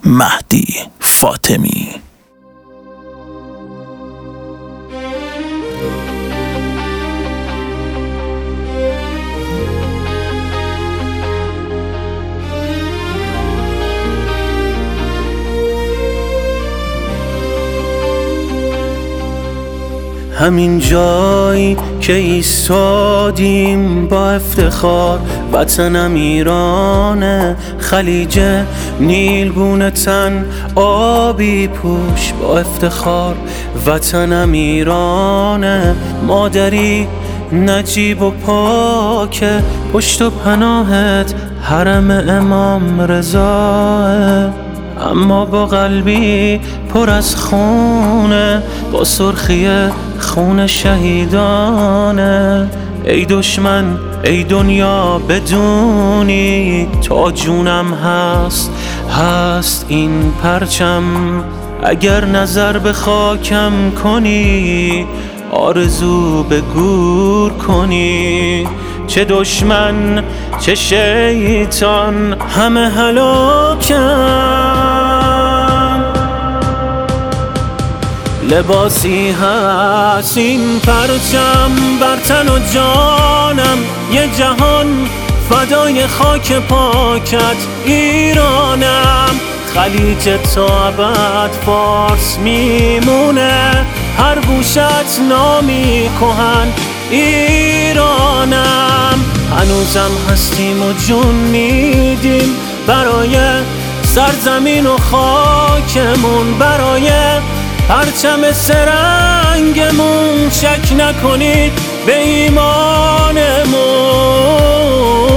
مهدی فاطمی. همین جایی که ایستادیم با افتخار، وطنم ایرانه، خلیج نیلگونه تن آبی پوش با افتخار، وطنم ایرانه، مادری نجیب و پاکه، پشت و پناهت حرم امام رضاه، اما با قلبی پر از خونه، با سرخی خون شهیدانه. ای دشمن ای دنیا بدونی تا جونم هست این پرچم، اگر نظر به خاکم کنی آرزو به گور کنی. چه دشمن چه شیطان همه هلاکن، لباسی هست این پرچم بر تن و جانم، یه جهان فدای خاک پاکت ایرانم، خلیج تا ابد فارس میمونه، هر گوشت نامی کهن ایرانم. هنوزم هستیم و جون میدیم برای سرزمین و خاکمون، برای پرچم سرنگمون، شک نکنید به ایمانمون.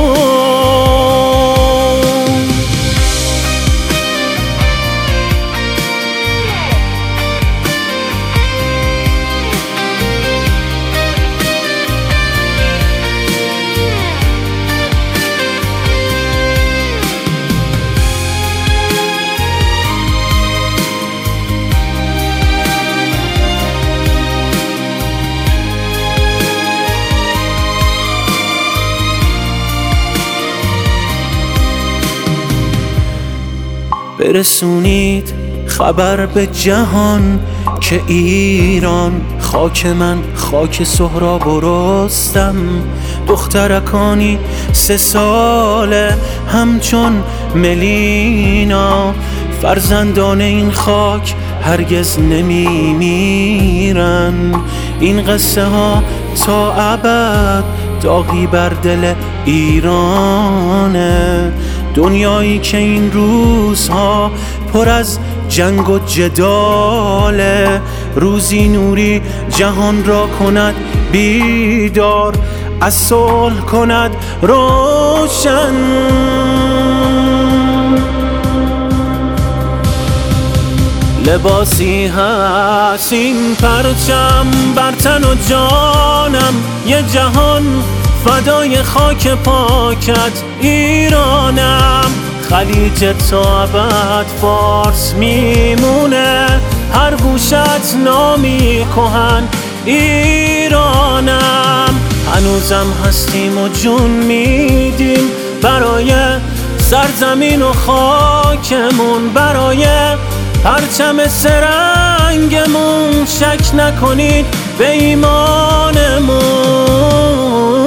برسونید خبر به جهان که ایران خاک من، خاک سهراب و رستم، دخترکانی 3 ساله همچون ملینا، فرزندان این خاک هرگز نمیمیرن. این قصه ها تا ابد داغی بر دل ایرانه، دنیایی که این روزها پر از جنگ و جداله، روزی نوری جهان را کند بیدار، از صلح کند روشن. لباسی هست این پرچم بر تن و جانم، یه جهان فدای خاک پاکت ایرانم، خلیج تا ابد فارس میمونه، هر گوشت نامی کهن ایرانم. هنوزم هستیم و جون میدیم برای سرزمین و خاکمون، برای پرچم سرنگمون، شک نکنید به ایمانمون.